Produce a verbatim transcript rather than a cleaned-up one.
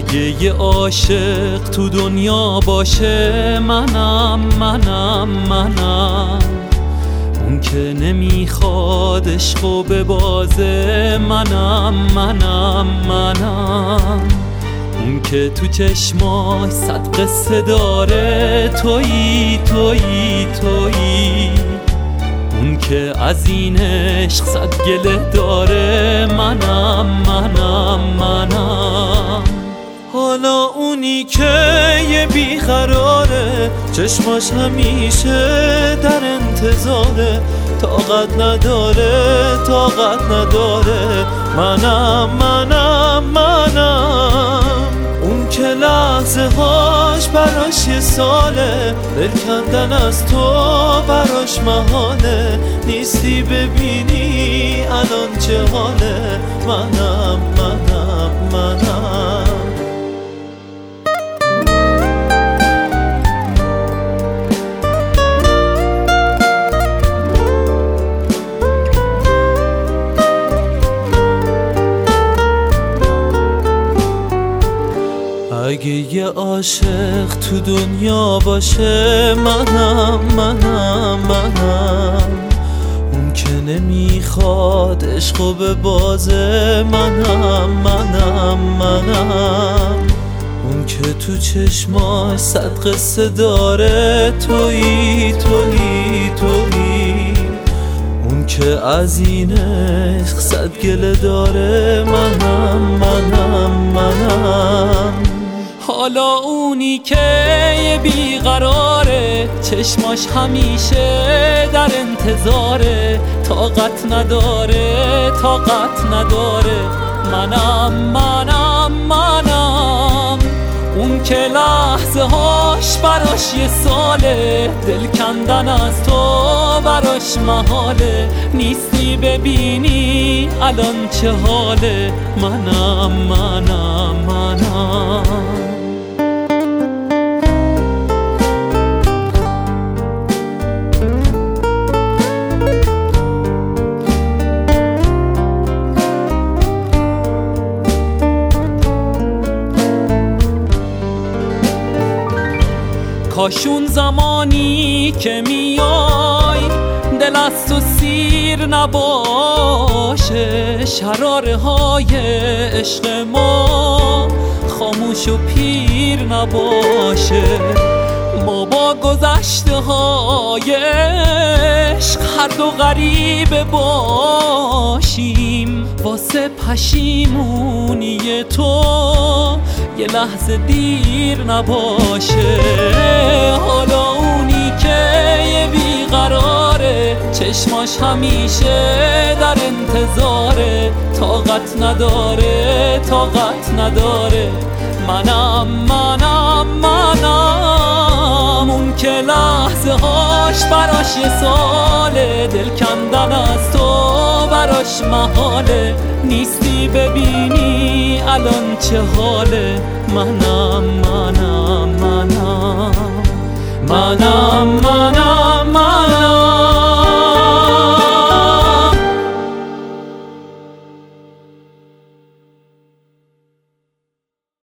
اگه یه عاشق تو دنیا باشه منم منم منم اون که نمیخواد عشقو ببازه منم منم منم اون که تو چشماش صد قصه داره تویی تویی تویی اون که از این عشق صد گله داره منم منم منم حالا اونی که یه بیقراره چشماش همیشه در انتظاره طاقت نداره طاقت نداره منم منم منم اون که لحظه هاش براش یه ساله دل کندن از تو براش محاله نیستی ببینی الان چه حاله منم منم منم اگه یه عاشق تو دنیا باشه منم منم منم اون که نمیخواد عشقو ببازه منم منم منم اون که تو چشماش صد قصه داره تویی تویی تویی اون که از این عشق صد گله داره منم منم منم حالا اونی که یه بیقراره چشماش همیشه در انتظاره طاقت نداره طاقت نداره منم منم منم اون که لحظه هاش براش یه ساله دل کندن از تو براش محاله نیستی ببینی الان چه حاله منم منم منم کاشون زمانی که میای دل از تو سیر نباشه شراره های عشق ما خاموش و پیر نباشه ما با گذشته های عشق هر دو غریبه باشیم واسه پشیمونی تو یه لحظه دیر نباشه حالا اونی که یه بیقراره چشماش همیشه در انتظاره طاقت نداره طاقت نداره منم منم منم اون که لحظه هاش براش یه ساله دل کندن از تو براش محاله نیستی ببینی الان چه حاله منم منم منم منم